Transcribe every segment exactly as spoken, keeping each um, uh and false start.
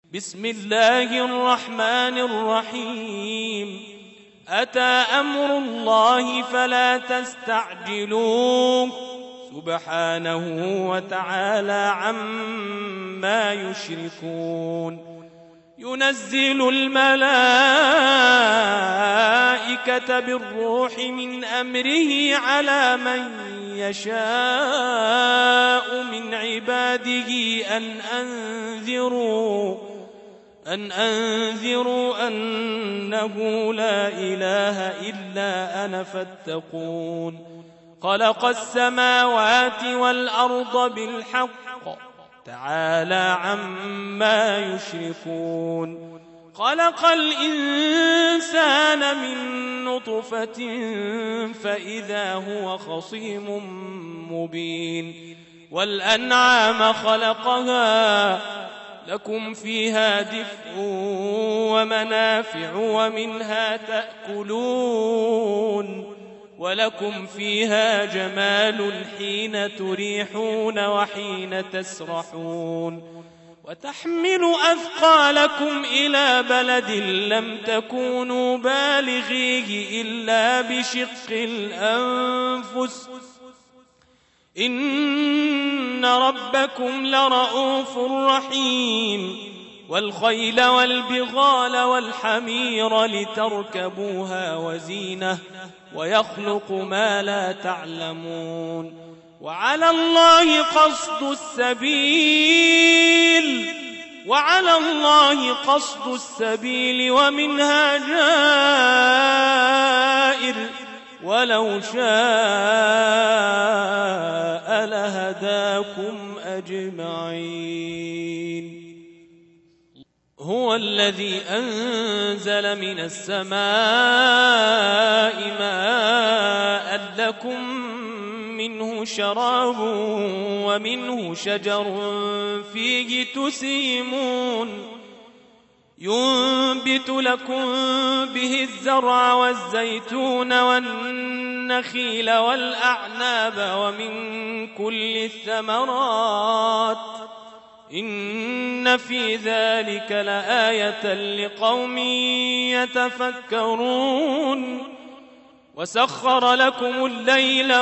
بسم الله الرحمن الرحيم أتى أمر الله فلا تستعجلوه سبحانه وتعالى عما يشركون ينزل الملائكة بالروح من أمره على من يشاء من عباده أن أنذروا أن أنذروا أنه لا إله إلا أنا فاتقون خلق السماوات والأرض بالحق تعالى عما يشركون خلق الإنسان من نطفة فإذا هو خصيم مبين والأنعام خلقها لكم فيها دفء ومنافع ومنها تأكلون ولكم فيها جمال حين تريحون وحين تسرحون وتحمل أثقالكم إلى بلد لم تكونوا بالغيه إلا بشق الأنفس إن ربكم لرؤوف رحيم والخيل والبغال والحمير لتركبوها وزينة ويخلق ما لا تعلمون وعلى الله قصد السبيل وعلى الله قصد السبيل ومنها جائر ولو شاء لهداكم أجمعين هو الذي أنزل من السماء ماء لكم منه شراب ومنه شجر فيه تسيمون ينبت لكم به الزرع والزيتون والنخيل والأعناب ومن كل الثمرات إن في ذلك لآية لقوم يتفكرون وسخر لكم الليل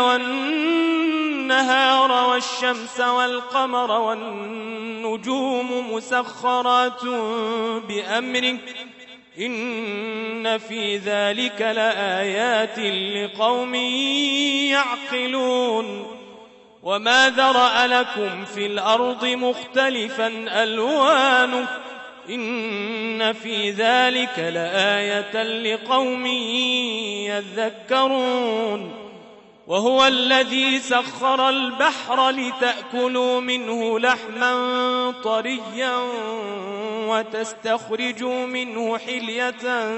والنهار والشمس والقمر والنجوم مسخرات بأمره إن في ذلك لآيات لقوم يعقلون وما ذرأ لكم في الأرض مختلفا ألوانه إن في ذلك لآية لقوم يذكرون وهو الذي سخر البحر لتأكلوا منه لحما طريا وتستخرجوا منه حلية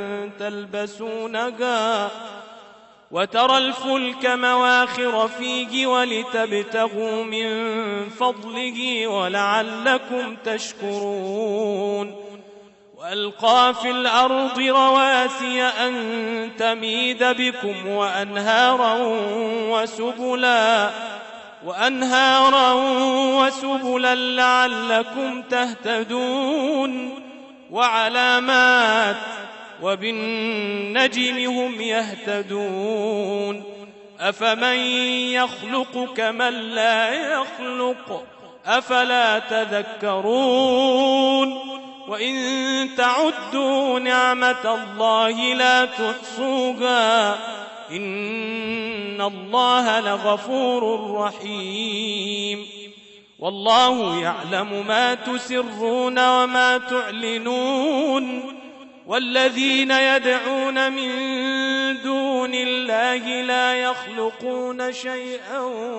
تلبسونها وترى الفلك مواخر فيه ولتبتغوا من فضله ولعلكم تشكرون وألقى في الأرض رواسي أن تميد بكم وأنهارا وسبلا وأنهارا وسبلا لعلكم تهتدون وعلامات وبالنجم هم يهتدون أفمن يخلق كمن لا يخلق أفلا تذكرون وإن تعدوا نعمة الله لا تحصوها إن الله لغفور رحيم والله يعلم ما تسرون وما تعلنون والذين يدعون من دون الله لا يخلقون شيئا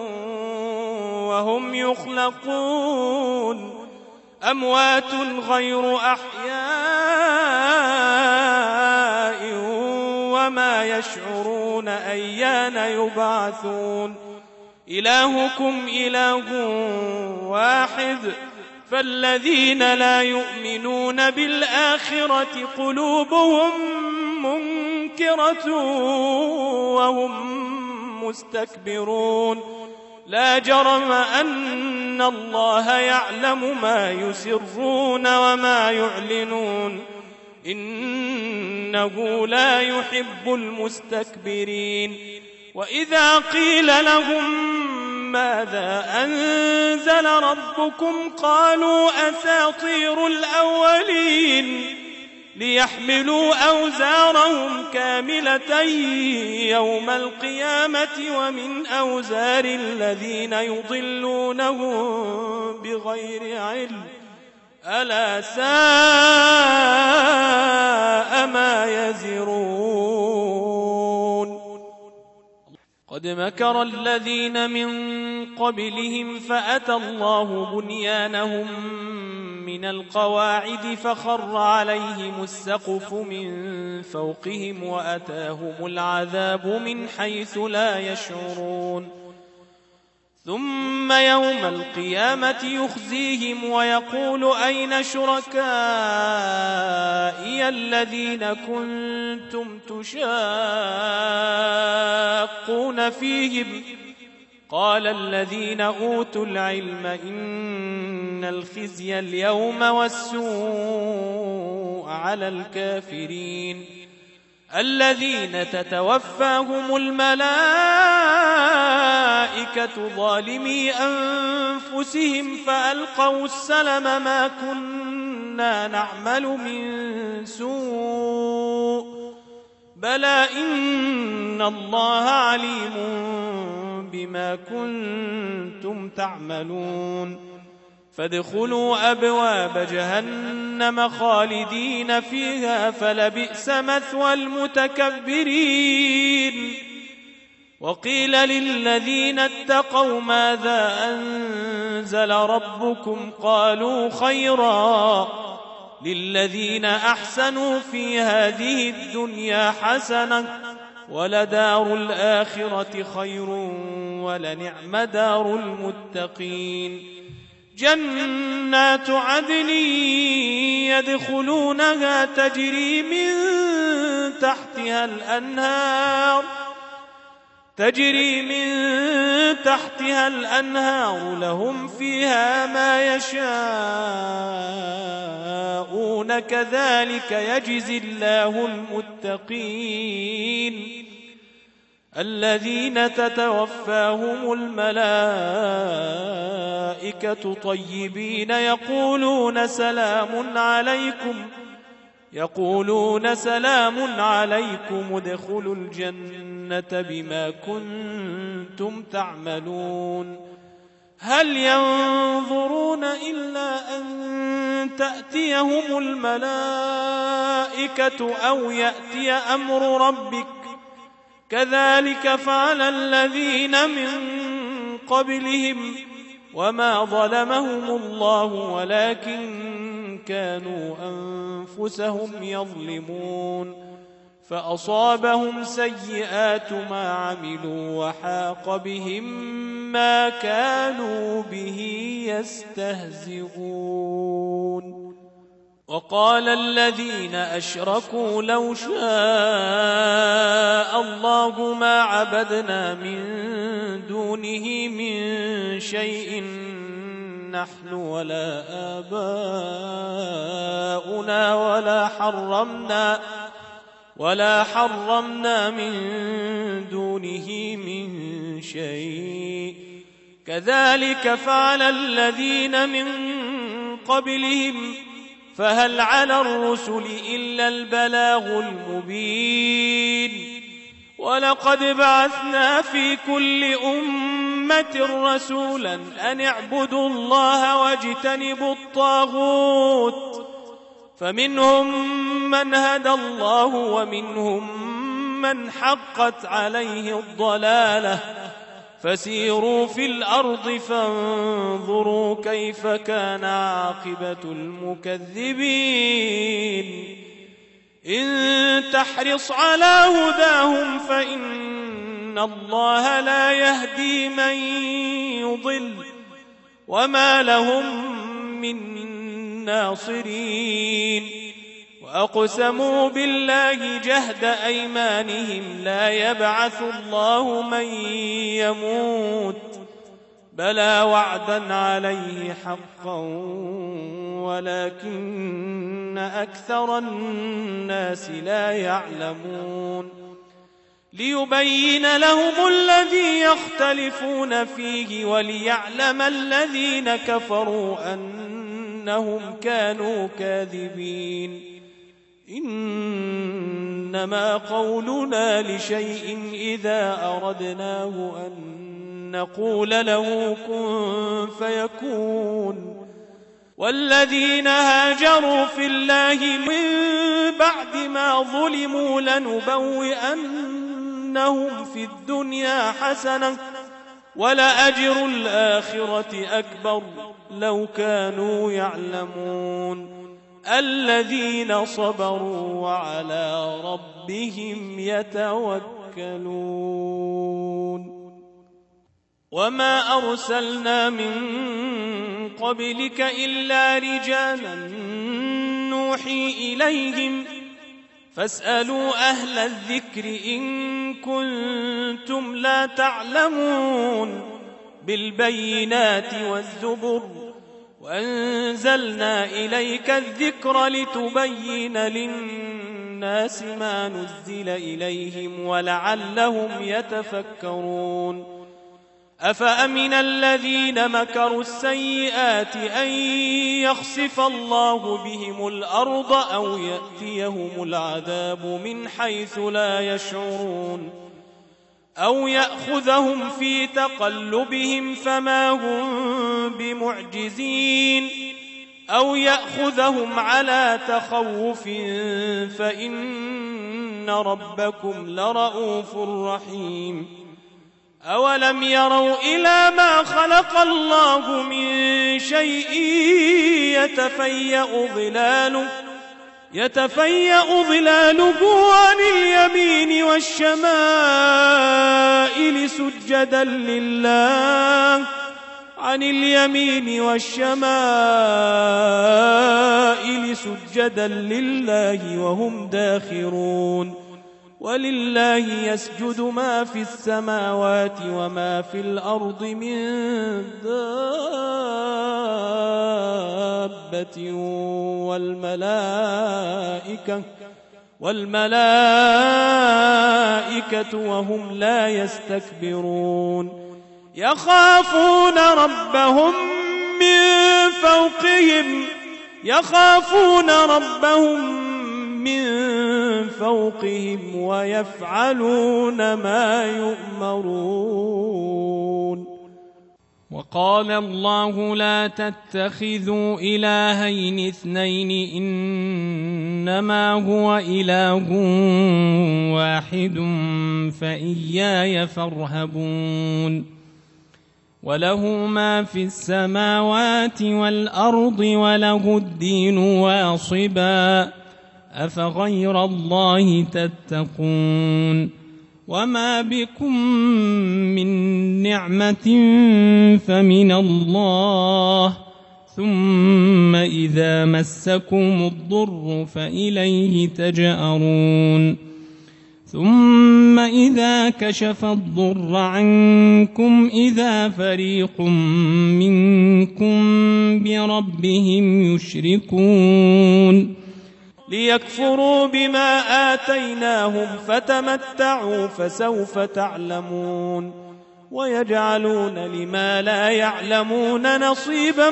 وهم يخلقون أموات غير أحياء وما يشعرون أيان يبعثون إلهكم إله واحد فالذين لا يؤمنون بالآخرة قلوبهم منكرة وهم مستكبرون لا جرم أن الله يعلم ما يسرون وما يعلنون إنه لا يحب المستكبرين وإذا قيل لهم ماذا أنزل ربكم قالوا أساطير الأولين ليحملوا أوزارهم كاملة يوم القيامة ومن أوزار الذين يضلونهم بغير علم ألا ساء ما يزرون قد مكر الذين من قبلهم فأتى الله بنيانهم من القواعد فخر عليهم السقف من فوقهم وأتاهم العذاب من حيث لا يشعرون ثم يوم القيامة يخزيهم ويقول أين شركائي الذين كنتم تشاقون فيهم قال الذين أوتوا العلم إن الخزي اليوم والسوء على الكافرين الذين تتوفاهم الملائكة ظالمي أنفسهم فألقوا السلم ما كنا نعمل من سوء بلى إن الله عليم بما كنتم تعملون فادخلوا أبواب جهنم خالدين فيها فلبئس مثوى المتكبرين وقيل للذين اتقوا ماذا أنزل ربكم قالوا خيرا للذين أحسنوا في هذه الدنيا حسنة ولدار الآخرة خير ولنعم دار المتقين جنات عدن يدخلونها تجري من تحتها الأنهار تجري من تحتها الأنهار لهم فيها ما يشاءون كذلك يجزي الله المتقين الذين تتوفاهم الملائكة طيبين يقولون سلام عليكم يقولون سلام عليكم ادخلوا الجنة بما كنتم تعملون هل ينظرون إلا أن تأتيهم الملائكة أو يأتي أمر ربك كذلك فعل الذين من قبلهم وما ظلمهم الله ولكن كانوا أنفسهم يظلمون فأصابهم سيئات ما عملوا وحاق بهم ما كانوا به يستهزئون وقال الذين أشركوا لو شاء الله ما عبدنا من دونه من شيء نحن ولا آباؤنا ولا حرمنا ولا حرمنا من دونه من شيء كذلك فعل الذين من قبلهم فهل على الرسل إلا البلاغ المبين ولقد بعثنا في كل أمة رسولا أن اعبدوا الله واجتنبوا الطاغوت فمنهم من هدى الله ومنهم من حقت عليه الضلالة فسيروا في الأرض فانظروا كيف كان عاقبة المكذبين إن تحرص على هداهم فإن الله لا يهدي من يضل وما لهم من ناصرين وأقسموا بالله جهد أيمانهم لا يبعث الله من يموت بلى وعدا عليه حقا ولكن أكثر الناس لا يعلمون ليبين لهم الذي يختلفون فيه وليعلم الذين كفروا أنهم كانوا كاذبين إنما قولنا لشيء إذا أردناه أن نقول له كن فيكون والذين هاجروا في الله من بعد ما ظلموا لنبوئنهم في الدنيا حسنة ولأجر الآخرة أكبر لو كانوا يعلمون الذين صبروا وعلى ربهم يتوكلون وما أرسلنا من قبلك إلا رجالا نوحي إليهم فاسألوا أهل الذكر إن كنتم لا تعلمون بالبينات والزبر وأنزلنا إليك الذكر لتبين للناس ما نزل إليهم ولعلهم يتفكرون أفأمن الذين مكروا السيئات أن يخسف الله بهم الأرض أو يأتيهم العذاب من حيث لا يشعرون أو يأخذهم في تقلبهم فما هم بمعجزين أو يأخذهم على تخوف فإن ربكم لرؤوف رحيم أولم يروا إلى ما خلق الله من شيء يتفيأ ظلاله يتفيأ ظلاله عن اليمين والشمائل سجدا لله عن اليمين والشمائل سجدا لله وهم داخرون ولله يسجد ما في السماوات وما في الأرض من دابة والملائكة والملائكة وهم لا يستكبرون يخافون ربهم من فوقهم يخافون ربهم من فوقهم ويفعلون ما يؤمرون وقال الله لا تتخذوا إلهين اثنين إنما هو إله واحد فإياي فارهبون وله ما في السماوات والأرض وله الدين واصبا أفغير الله تتقون وما بكم من نعمة فمن الله ثم إذا مسكم الضر فإليه تجأرون ثم إذا كشف الضر عنكم إذا فريق منكم بربهم يشركون ليكفروا بما آتيناهم فتمتعوا فسوف تعلمون ويجعلون لما لا يعلمون نصيبا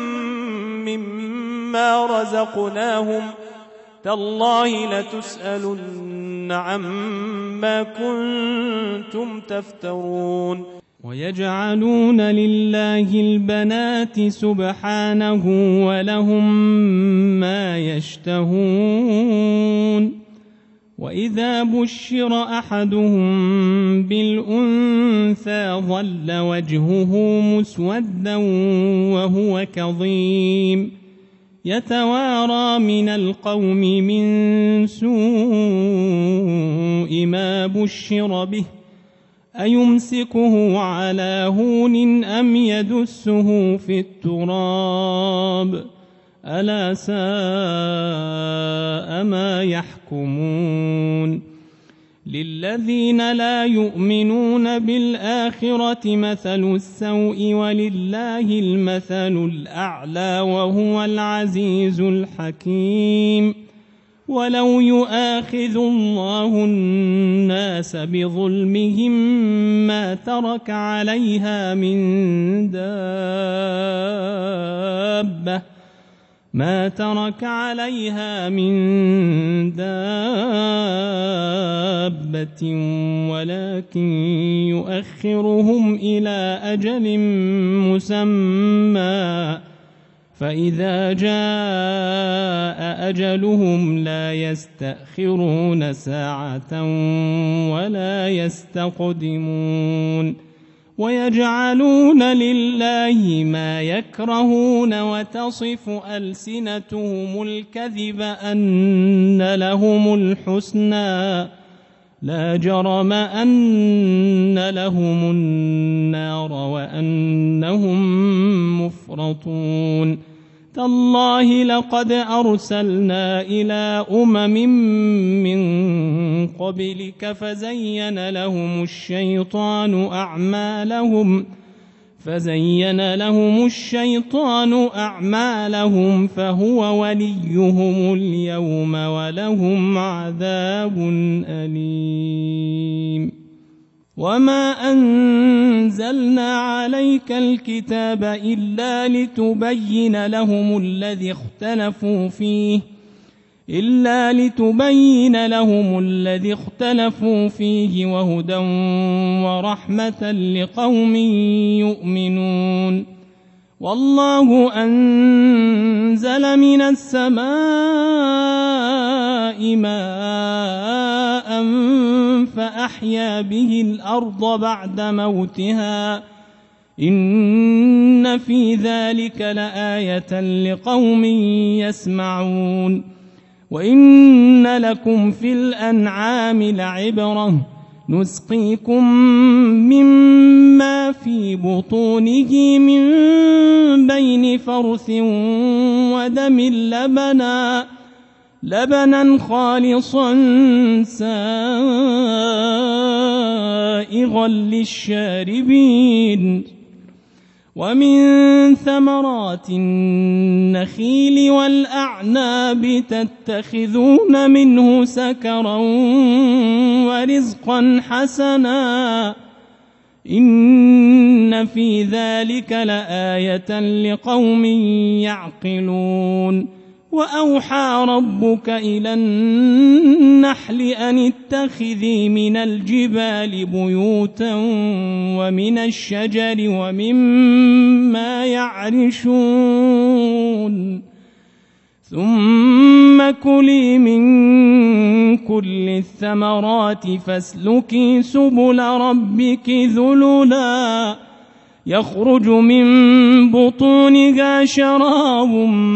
مما رزقناهم تالله لتسألن عما كنتم تفترون ويجعلون لله البنات سبحانه ولهم ما يشتهون وإذا بشر أحدهم بالأنثى ظل وجهه مسودا وهو كظيم يتوارى من القوم من سوء ما بشر به أيمسكه على هون أم يدسه في التراب ألا ساء ما يحكمون للذين لا يؤمنون بالآخرة مثل السوء ولله المثل الأعلى وهو العزيز الحكيم ولو يؤاخذ الله الناس بظلمهم ما ترك عليها من دابة ما ترك عليها من دابة ولكن يؤخرهم إلى أجل مسمى فإذا جاء أجلهم لا يستأخرون ساعة ولا يستقدمون ويجعلون لله ما يكرهون وتصف ألسنتهم الكذب أن لهم الحسنى لا جرم أن لهم النار وأنهم مفرطون تالله لقد أرسلنا إلى أمم من قبلك فزين لهم الشيطان أعمالهم فزين لهم الشيطان أعمالهم فهو وليهم اليوم ولهم عذاب أليم وما أنزلنا عليك الكتاب إلا لتبين لهم الذي اختلفوا فيه إلا لتبين لهم الذي اختلفوا فيه وهدى ورحمة لقوم يؤمنون والله أنزل من السماء ماء فأحيا به الأرض بعد موتها إن في ذلك لآية لقوم يسمعون وإن لكم في الأنعام لعبرة نسقيكم مما في بطونه من بين فرث ودم لبنا لبنا خالصا سائغا للشاربين ومن ثمرات النخيل والأعناب تتخذون منه سكرا ورزقا حسنا إن في ذلك لآية لقوم يعقلون وأوحى ربك إلى النحل أن اتخذي من الجبال بيوتا ومن الشجر ومما يعرشون ثم كلي من كل الثمرات فاسلكي سبل ربك ذللا يخرج من بطونها شراب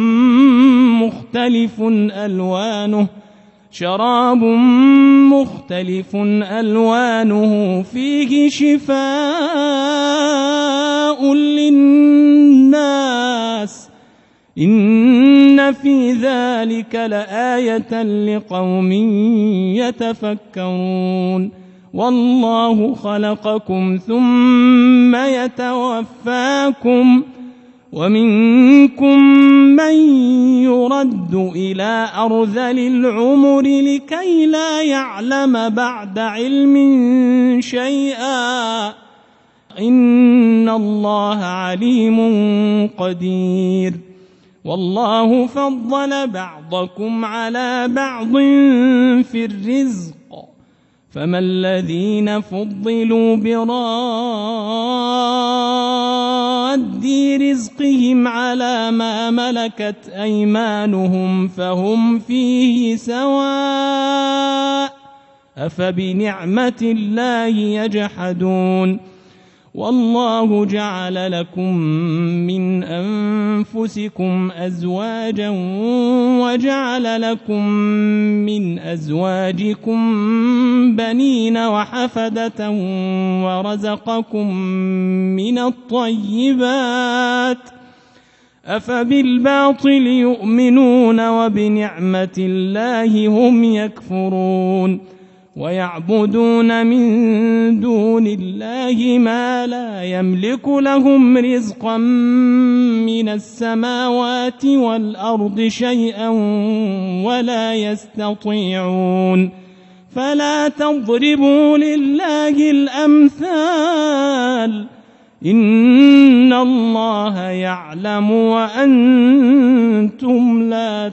مختلف ألوانه شراب مختلف ألوانه فيه شفاء للناس إن في ذلك لآية لقوم يتفكرون والله خلقكم ثم يتوفاكم ومنكم من يرد إلى أرذل العمر لكي لا يعلم بعد علم شيئا إن الله عليم قدير والله فضل بعضكم على بعض في الرزق فما الذين فضلوا براد رزقهم على ما ملكت أيمانهم فهم فيه سواء أفبنعمة الله يجحدون والله جعل لكم من أنفسكم أزواجا وجعل لكم من أزواجكم بنين وحفدة ورزقكم من الطيبات أفبالباطل يؤمنون وبنعمة الله هم يكفرون ويعبدون من دون الله ما لا يملك لهم رزقا من السماوات والأرض شيئا ولا يستطيعون فلا تضربوا لله الأمثال إن الله يعلم وأنتم لا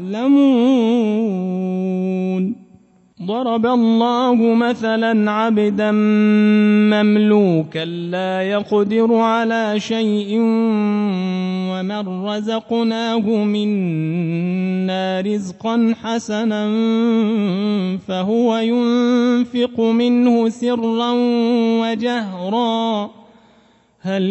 تعلمون. ضرب الله مثلا عبدا مملوكا لا يقدر على شيء ومن رزقناه منا رزقا حسنا فهو ينفق منه سرا وجهرا هل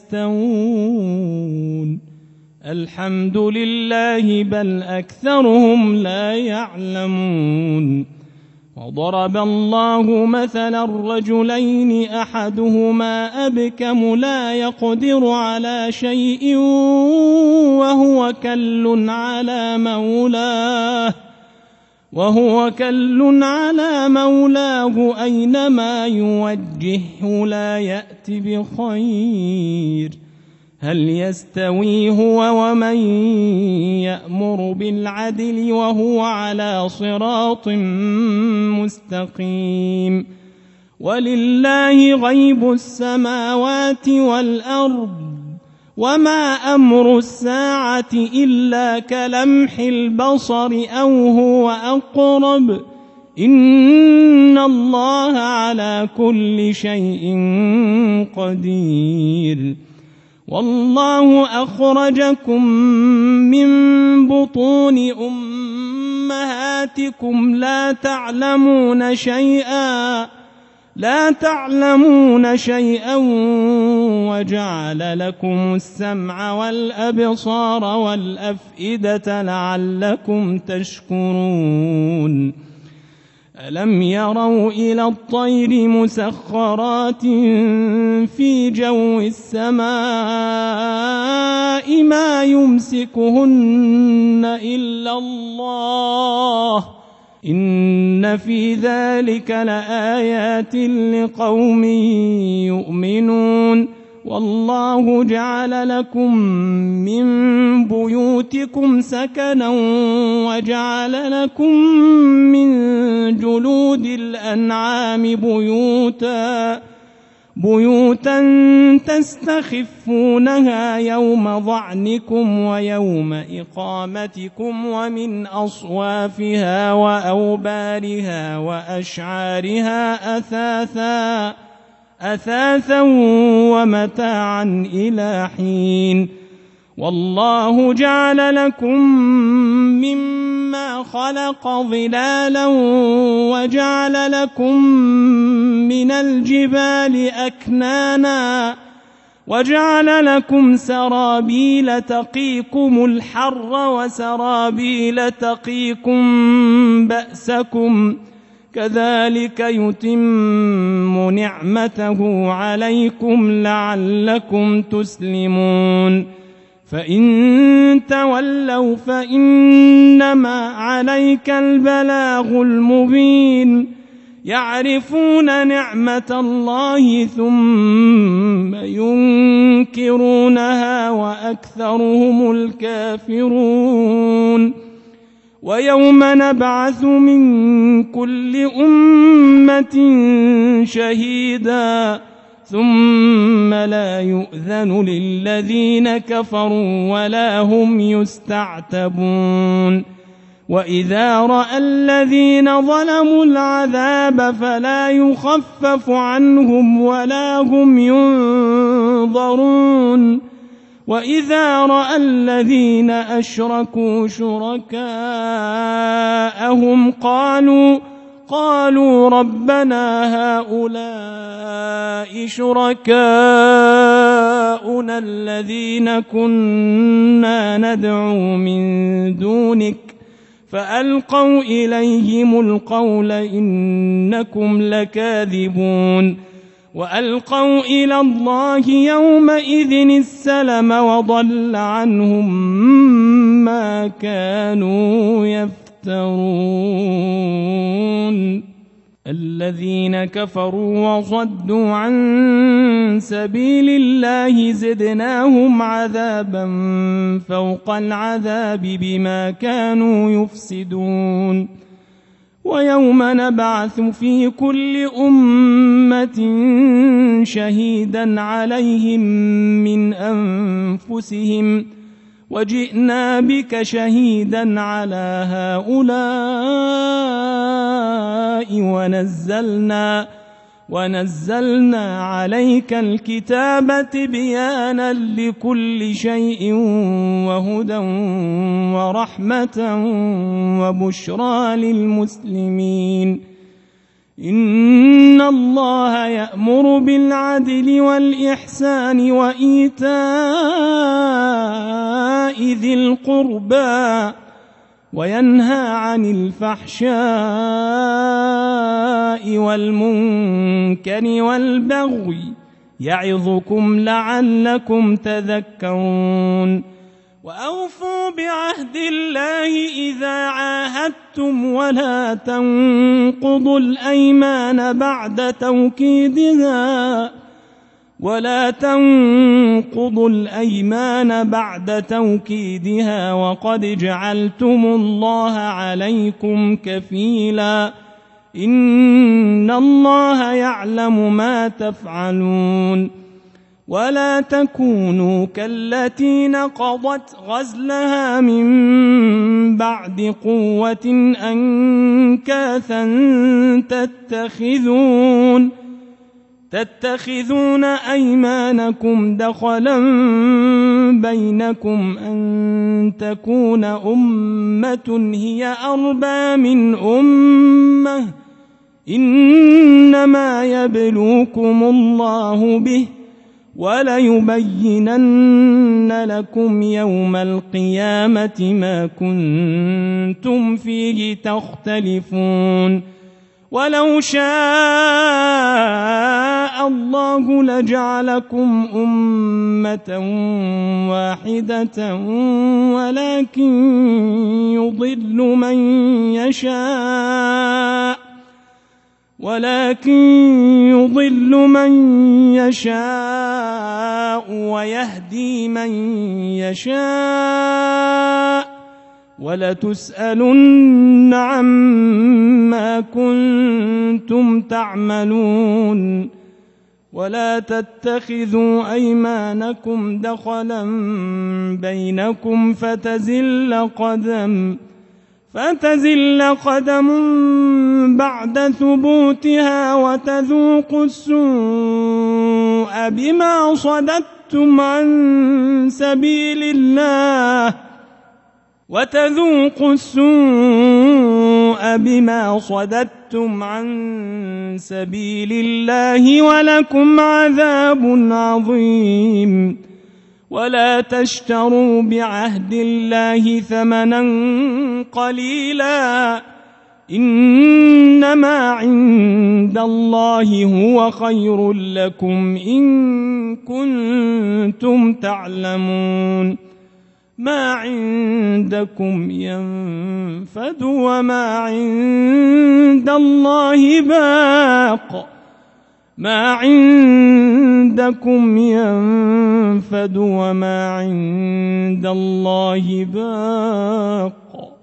يستوون الحمد لله بل أكثرهم لا يعلمون. وضرب الله مثلا الرجلين أحدهما أبكم لا يقدر على شيء وهو كل على مولاه وهو كل على مولاه أينما يوجهه لا يأت بخير هل يستوي هو ومن يأمر بالعدل وهو على صراط مستقيم. ولله غيب السماوات والأرض وما أمر الساعة إلا كلمح البصر أو هو أقرب إن الله على كل شيء قدير. والله أخرجكم من بطون أمهاتكم لا تعلمون شيئا لا تعلمون شيئا وجعل لكم السمع والأبصار والأفئدة لعلكم تشكرون. ألم يروا إلى الطير مسخرات في جو السماء ما يمسكهن إلا الله إن في ذلك لآيات لقوم يؤمنون. والله جعل لكم من بيوتكم سكنا وجعل لكم من جلود الأنعام بيوتا بيوتا تستخفونها يوم ظعنكم ويوم إقامتكم ومن أصوافها وأوبارها وأشعارها أثاثا أثاثا ومتاعا إلى حين. والله جعل لكم مما خلق ظلالا وجعل لكم من الجبال أكنانا وجعل لكم سرابيل تقيكم الحر وسرابيل تقيكم بأسكم كذلك يتم نعمته عليكم لعلكم تسلمون. فإن تولوا فإنما عليك البلاغ المبين. يعرفون نعمة الله ثم ينكرونها وأكثرهم الكافرون. ويوم نبعث من كل أمة شهيدا ثم لا يؤذن للذين كفروا ولا هم يستعتبون. وإذا رأى الذين ظلموا العذاب فلا يخفف عنهم ولا هم ينظرون. وإذا رأى الذين أشركوا شركاءهم قالوا قالوا ربنا هؤلاء شركاؤنا الذين كنا ندعو من دونك فألقوا إليهم القول إنكم لكاذبون. وألقوا إلى الله يومئذ السلم وضل عنهم ما كانوا يفترون. الذين كفروا وصدوا عن سبيل الله زدناهم عذابا فوق العذاب بما كانوا يفسدون ويوم نبعث في كل أمة شهيدا عليهم من أنفسهم وجئنا بك شهيدا على هؤلاء ونزلنا ونزلنا عليك الكتاب تبيانا لكل شيء وهدى ورحمة وبشرى للمسلمين إن الله يأمر بالعدل والإحسان وإيتاء ذي القربى وينهى عن الفحشاء والمنكر والبغي يعظكم لعلكم تذكرون وأوفوا بعهد الله إذا عاهدتم ولا تنقضوا الأيمان بعد توكيدها ولا تنقضوا الأيمان بعد توكيدها وقد جعلتم الله عليكم كفيلا إن الله يعلم ما تفعلون ولا تكونوا كالتي نقضت غزلها من بعد قوة أنكاثا تتخذون تتخذون أيمانكم دخلا بينكم أن تكون أمة هي أربى من أمة إنما يبلوكم الله به وليبينن لكم يوم القيامة ما كنتم فيه تختلفون ولو شاء الله لجعلكم أمة واحدة ولكن يضل من يشاء ولكن يضل من يشاء ويهدي من يشاء ولتسألن عما كنتم تعملون ولا تتخذوا أيمانكم دخلا بينكم فتزل قدم فتزل قدم بعد ثبوتها وتذوقوا السوء بما صددتم عن سبيل الله وتذوقوا السوء بما صددتم عن سبيل الله ولكم عذاب عظيم ولا تشتروا بعهد الله ثمنا قليلا إنما عند الله هو خير لكم إن كنتم تعلمون ما عندكم ينفد وما عند الله باق ما عندكم ينفد وما عند الله باق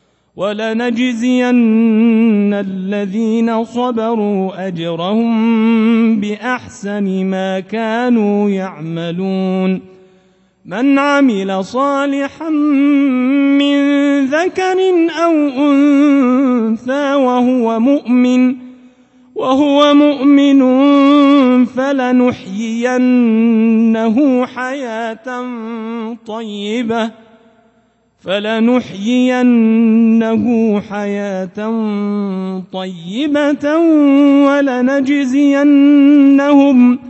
ولنجزين الذين صبروا أجرهم بأحسن ما كانوا يعملون من عمل صالحا من ذكر أو أنثى وهو مؤمن وهو مؤمن فلنحيينه حياة طيبة فلنحيينه حياة طيبة ولنجزينهم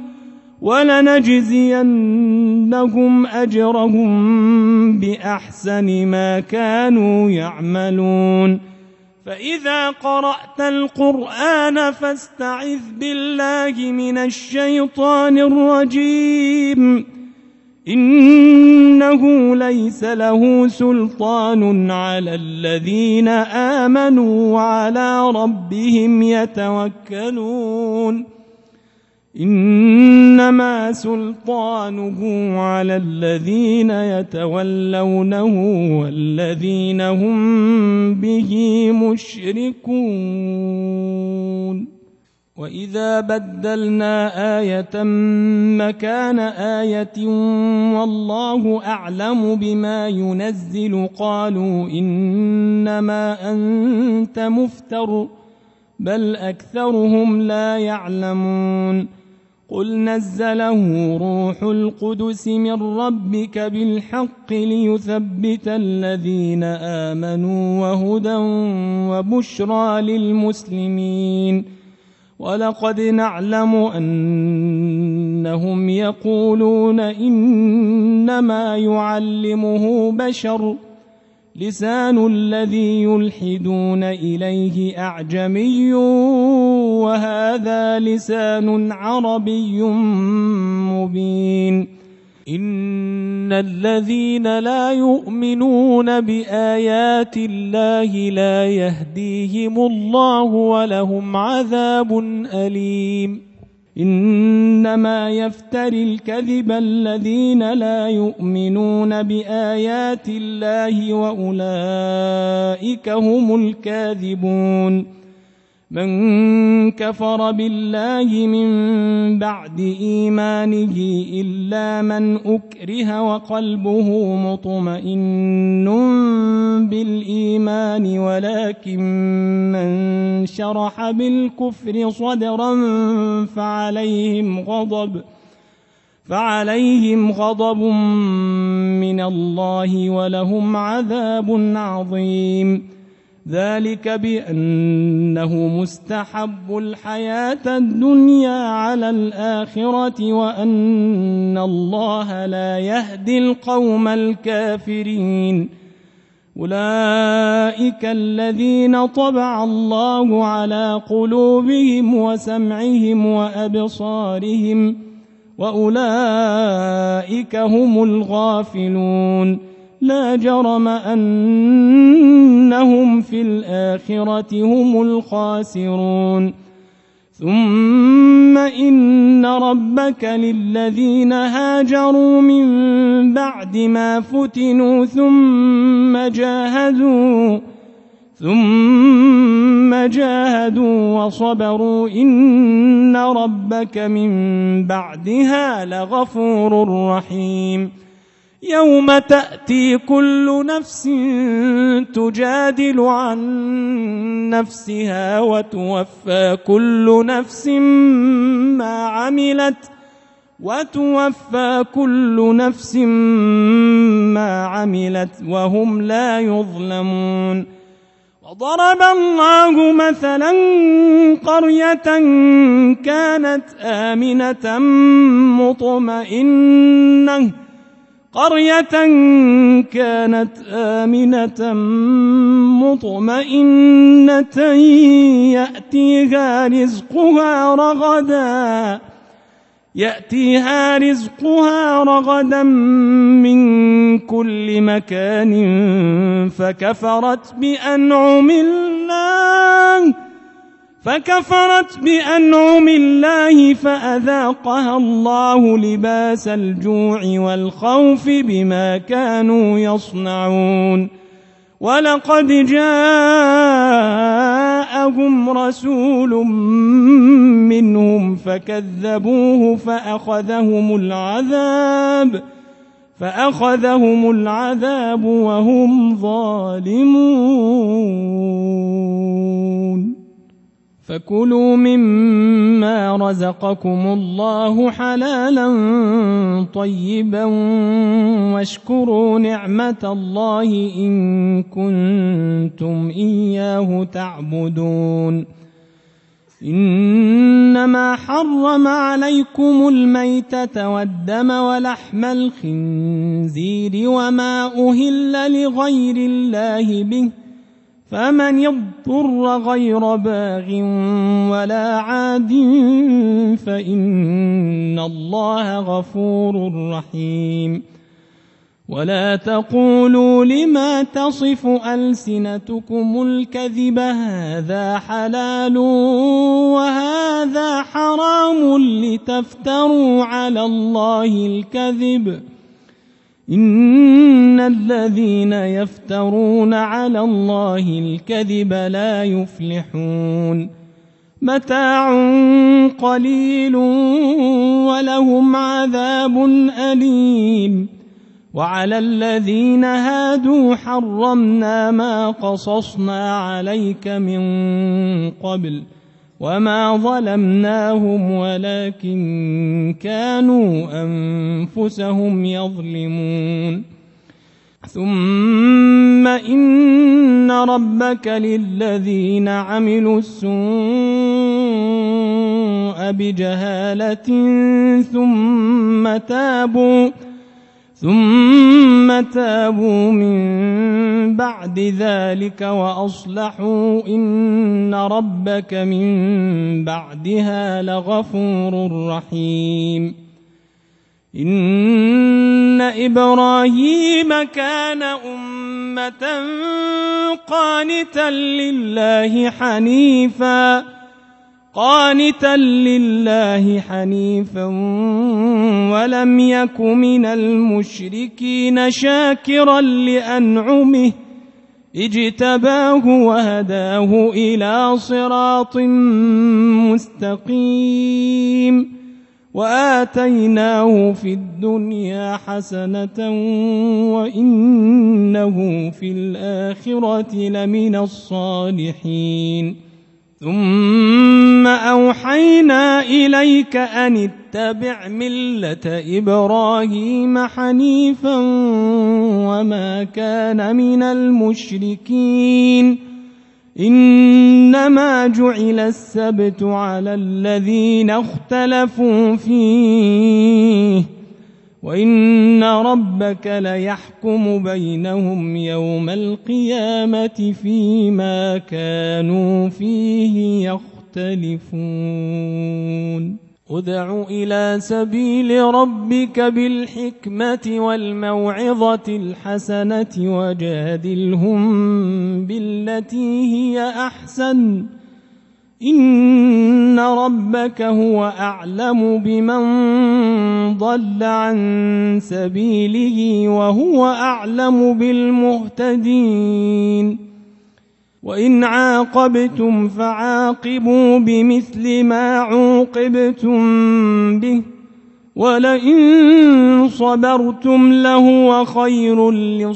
ولنجزينهم أجرهم بأحسن ما كانوا يعملون فإذا قرأت القرآن فاستعذ بالله من الشيطان الرجيم إنه ليس له سلطان على الذين آمنوا وعلى ربهم يتوكلون إنما سلطانه على الذين يتولونه والذين هم به مشركون وإذا بدلنا آية مكان آية والله أعلم بما ينزل قالوا إنما أنت مفتر بل أكثرهم لا يعلمون قل نزله روح القدس من ربك بالحق ليثبت الذين آمنوا وهدى وبشرى للمسلمين ولقد نعلم أنهم يقولون إنما يعلمه بشر لسان الذي يلحدون إليه أعجمي وهذا لسان عربي مبين إن الذين لا يؤمنون بآيات الله لا يهديهم الله ولهم عذاب أليم إنما يفتري الكذب الذين لا يؤمنون بآيات الله وأولئك هم الكاذبون من كفر بالله من بعد إيمانه إلا من أكره وقلبه مطمئن بالإيمان ولكن من شرح بالكفر صدرا فعليهم غضب فعليهم غضب من الله ولهم عذاب عظيم ذلك بأنه مستحب الحياة الدنيا على الآخرة وأن الله لا يهدي القوم الكافرين أولئك الذين طبع الله على قلوبهم وسمعهم وأبصارهم وأولئك هم الغافلون لا جرم أنهم في الآخرة هم الخاسرون ثم إن ربك للذين هاجروا من بعد ما فتنوا ثم جاهدوا ثم جاهدوا وصبروا إن ربك من بعدها لغفور رحيم يوم تأتي كل نفس تجادل عن نفسها وتوفى كل نفس ما عملت وتوفى كل نفس ما عملت وهم لا يظلمون وضرب الله مثلا قرية كانت آمنة مطمئنة قرية كانت آمنة مطمئنة يأتيها رزقها رغدا يأتيها رزقها رغدا من كل مكان فكفرت بأنعم الله فكفرت بأنعم الله فأذاقها الله لباس الجوع والخوف بما كانوا يصنعون ولقد جاءهم رسول منهم فكذبوه فأخذهم العذاب فأخذهم العذاب وهم ظالمون فكلوا مما رزقكم الله حلالا طيبا واشكروا نعمة الله إن كنتم إياه تعبدون إنما حرم عليكم الميتة والدم ولحم الخنزير وما أهل لغير الله به فمن يضطر غير باغ ولا عاد فإن الله غفور رحيم. ولا تقولوا لما تصف ألسنتكم الكذب هذا حلال وهذا حرام لتفتروا على الله الكذب إن الذين يفترون على الله الكذب لا يفلحون. متاع قليل ولهم عذاب أليم. وعلى الذين هادوا حرمنا ما قصصنا عليك من قبل وما ظلمناهم ولكن كانوا أنفسهم يظلمون. ثم إن ربك للذين عملوا السوء بجهالة ثم تابوا ثم تابوا من بعد ذلك وأصلحوا إن ربك من بعدها لغفور رحيم. إن إبراهيم كان أمة قانتا لله حنيفا قانتا لله حنيفا ولم يك من المشركين شاكرا لأنعمه اجتباه وهداه إلى صراط مستقيم وآتيناه في الدنيا حسنة وإنه في الآخرة لمن الصالحين. ثم أوحينا إليك أن اتبع ملة إبراهيم حنيفا وما كان من المشركين. إنما جعل السبت على الذين اختلفوا فيه وإن ربك ليحكم بينهم يوم القيامة فيما كانوا فيه يختلفون. ادع إلى سبيل ربك بالحكمة والموعظة الحسنة وجادلهم بالتي هي أحسن إن ربك هو أعلم بمن ضل عن سبيله وهو أعلم بالمهتدين. وإن عاقبتم فعاقبوا بمثل ما عوقبتم به ولئن صبرتم لهو خير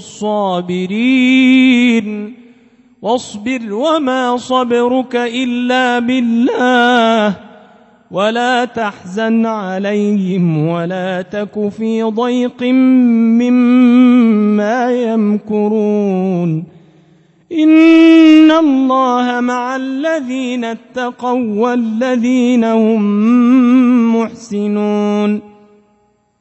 للصابرين. واصبر وما صبرك إلا بالله ولا تحزن عليهم ولا تك في ضيق مما يمكرون. إن الله مع الذين اتقوا والذين هم محسنون.